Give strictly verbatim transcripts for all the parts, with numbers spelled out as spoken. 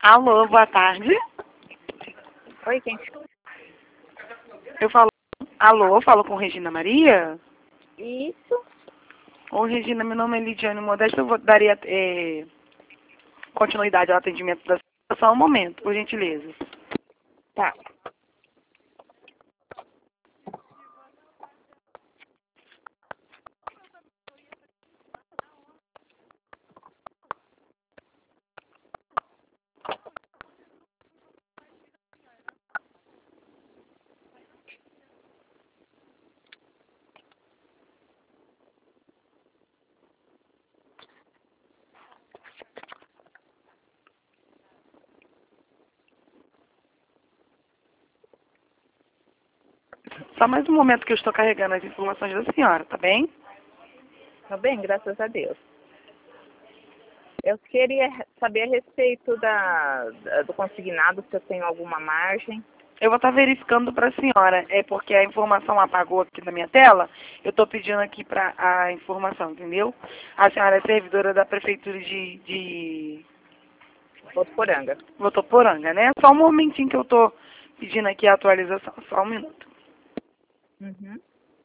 Alô, boa tarde. Oi, quem? Eu falo. Alô, eu falo com Regina Maria? Isso. Oi, Regina, meu nome é Lidiane Modesto. Eu vou, daria é, continuidade ao atendimento da só um momento, por gentileza. Tá. Só mais um momento que eu estou carregando as informações da senhora, tá bem? Tá bem, graças a Deus. Eu queria saber a respeito da, da- do consignado, se eu tenho alguma margem. Eu vou estar verificando para a senhora, é porque a informação apagou aqui na minha tela, eu estou pedindo aqui para a informação, entendeu? A senhora é servidora da Prefeitura de, de Votuporanga. Votuporanga, né? Só um momentinho que eu estou pedindo aqui a atualização, só um minuto. Uhum.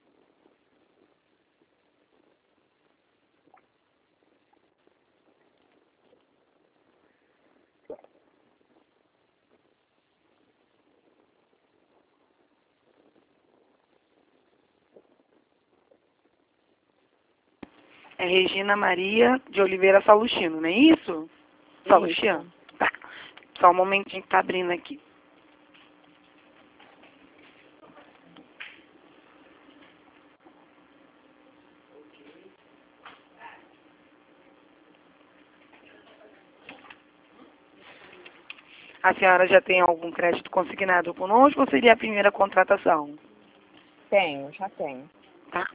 É Regina Maria de Oliveira Salustiano, não é isso? Salustiano? Tá. Só um momentinho que tá abrindo aqui. A senhora já tem algum crédito consignado conosco ou seria a primeira contratação? Tenho, já tenho. Tá.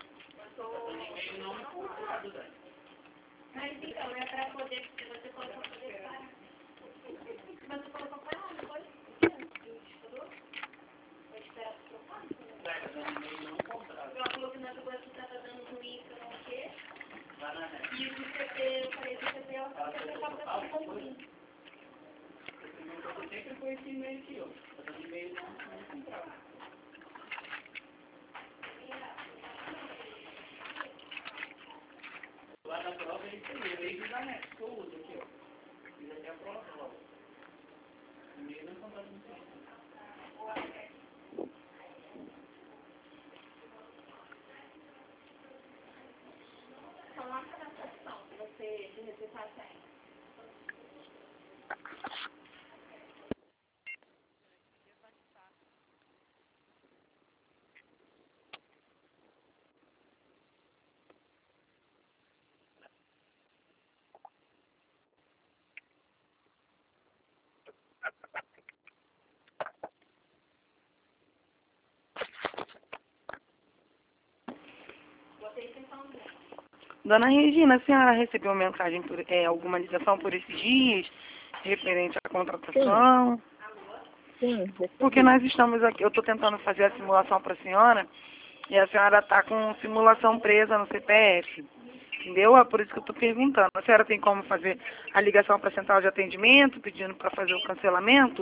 Dona Regina, a senhora recebeu mensagem, por, é, alguma ligação por esses dias, referente à contratação? Sim, recebi. Porque nós estamos aqui, eu estou tentando fazer a simulação para a senhora, e a senhora está com simulação presa no C P F. Entendeu? É por isso que eu estou perguntando. A senhora tem como fazer a ligação para a central de atendimento, pedindo para fazer o cancelamento?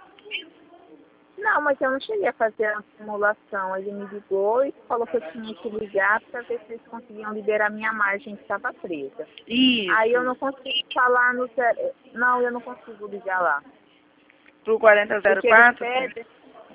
Não, mas eu não cheguei a fazer a simulação. Ele me ligou e falou que eu tinha que ligar para ver se eles conseguiam liberar minha margem que estava presa. Isso. Aí eu não consigo falar no... te- Não, eu não consigo ligar lá. Pro quarenta zero Porque eles quatro? pedem,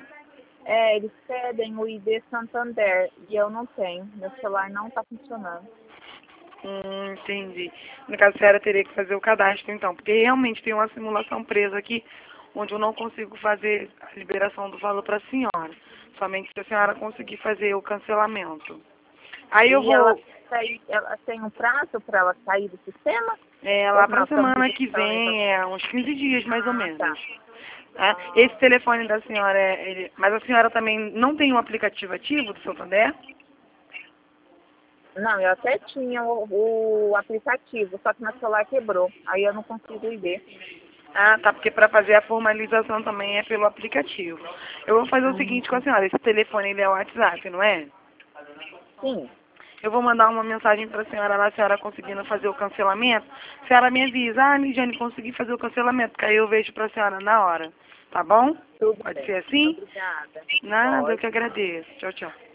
é, eles pedem o I D Santander e eu não tenho. Meu celular não está funcionando. Hum, entendi. No caso, a senhora teria que fazer o cadastro, então, porque realmente tem uma simulação presa aqui, onde eu não consigo fazer a liberação do valor para a senhora. Somente se a senhora conseguir fazer o cancelamento. Aí eu E ela, vou, sai- ela tem um prazo para ela sair do sistema? é, Ou lá para nós a estamos semana que registrando essa... vem, é, uns quinze dias mais ou Ah, menos. tá. Tá? Esse telefone da senhora, é, ele, mas a senhora também não tem um aplicativo ativo do Santander? Não, eu até tinha o, o aplicativo, só que meu celular quebrou. Aí eu não consigo I D. Ah, tá, porque para fazer a formalização também é pelo aplicativo. Eu vou fazer o Hum, seguinte com a senhora, esse telefone ele é o WhatsApp, não é? sim. Eu vou mandar uma mensagem para a senhora lá, a senhora conseguindo fazer o cancelamento. A senhora me avisa, ah, Lidiane, consegui fazer o cancelamento, que aí eu vejo para a senhora na hora. Tá bom? Tudo Pode bem. ser assim? Obrigada. Nada, eu Pode. que agradeço. Tchau, tchau.